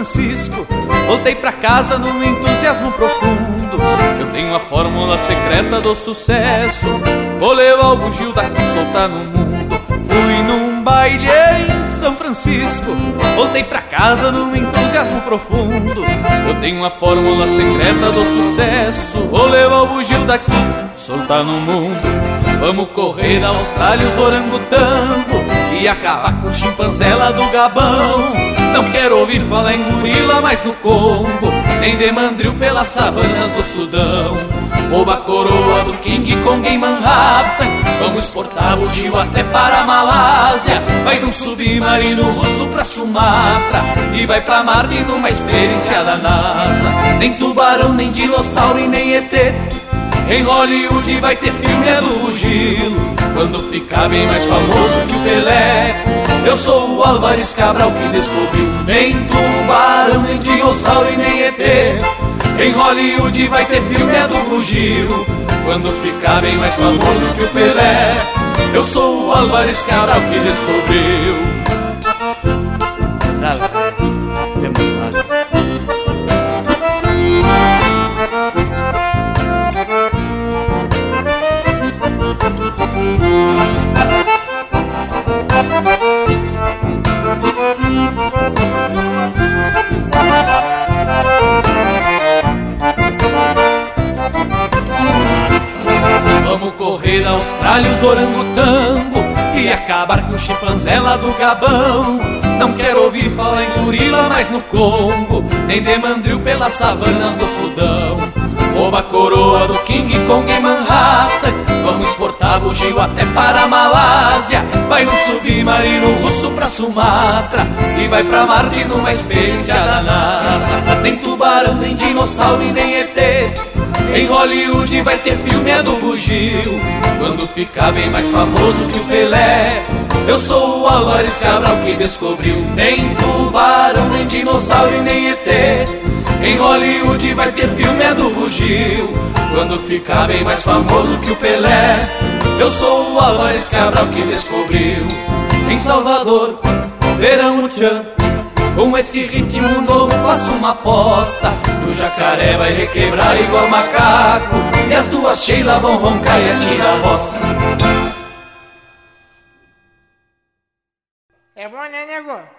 Francisco. Voltei pra casa num entusiasmo profundo. Eu tenho a fórmula secreta do sucesso. Vou levar o bugio daqui soltar no mundo. Fui num baile em São Francisco. Voltei pra casa num entusiasmo profundo. Eu tenho a fórmula secreta do sucesso. Vou levar o bugio daqui soltar no mundo. Vamos correr na Austrália os orangotango e acabar com o chimpanzé lá do Gabão. Não quero ouvir falar em gorila mais no Congo, nem de mandril pelas savanas do Sudão. Rouba a coroa do King Kong em Manhattan. Vamos exportar bugio até para a Malásia. Vai de um submarino russo pra Sumatra e vai pra Marte numa experiência da NASA. Nem tubarão, nem dinossauro e nem ET. Em Hollywood vai ter filme do bugio, quando ficar bem mais famoso que o Pelé. Eu sou o Álvares Cabral que descobriu. Nem tubarão, nem dinossauro e nem ET. Em Hollywood vai ter filme do bugio, quando ficar bem mais famoso que o Pelé. Eu sou o Álvares Cabral que descobriu. Sabe, você é muito massa. Vamos correr na Austrália os orangotango e acabar com o chimpanzé lá do Gabão. Não quero ouvir falar em gorila mais no Congo, nem de mandril pelas savanas do Sudão. Rouba a coroa do King Kong em Manhattan. Vamos exportar bugio até para a Malásia. Vai no submarino russo pra Sumatra e vai pra Marte numa experiência da NASA. Nem tubarão, nem dinossauro e nem ET. Em Hollywood vai ter filme do bugio, quando ficar bem mais famoso que o Pelé. Eu sou o Álvares Cabral que descobriu. Nem tubarão, nem dinossauro e nem ET. Em Hollywood vai ter filme do bugio, quando ficar bem mais famoso que o Pelé. Eu sou o Álvares Cabral que descobriu. Em Salvador, verão o tchan, com este ritmo novo faço uma aposta. O jacaré vai requebrar igual macaco, e as duas Sheila vão roncar e atirar a bosta. É bom, né, nego?